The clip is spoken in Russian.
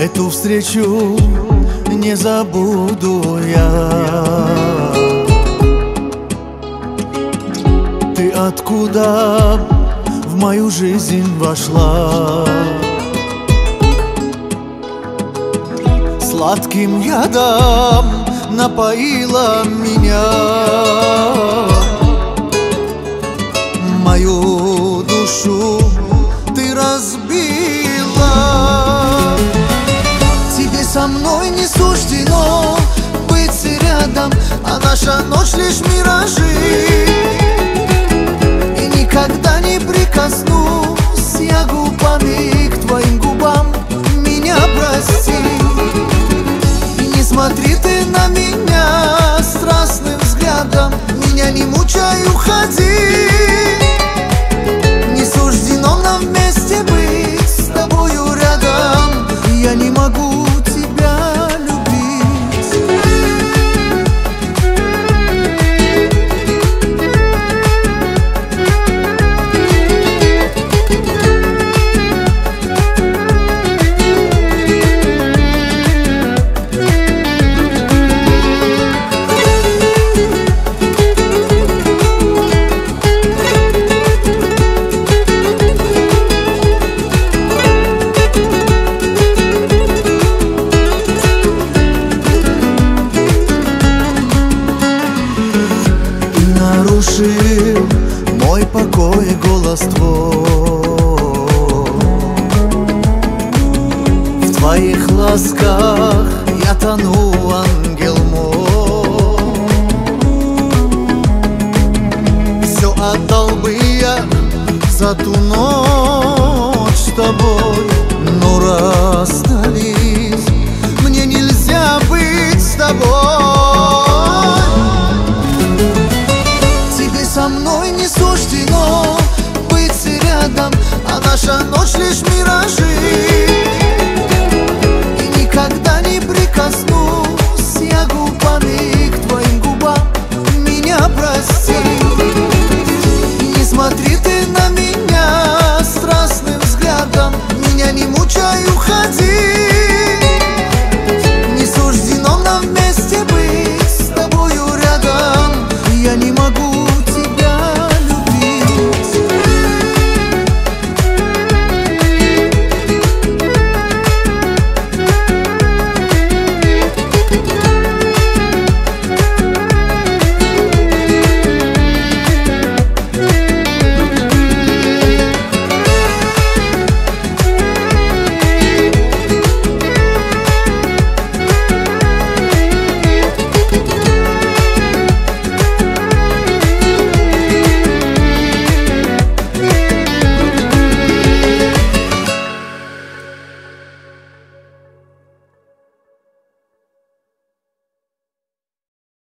Эту встречу не забуду я. Ты откуда в мою жизнь вошла? Сладким ядом напоила меня, мою душу ты разбила. Тебе со мной не суждено быть рядом, а наша ночь лишь миражи. И никогда не прикоснусь я губами к твоим губам, меня прости. И не смотри ты на меня страстным взглядом, меня не мучай, уходи. Не суждено нам вместе быть с тобою рядом, я не могу тебя любить. Нарушил мой покой голос твой. В твоих ласках я тону, ангел мой. Все отдал бы я за ту ночь с тобой, но расстались, мне нельзя быть с тобой.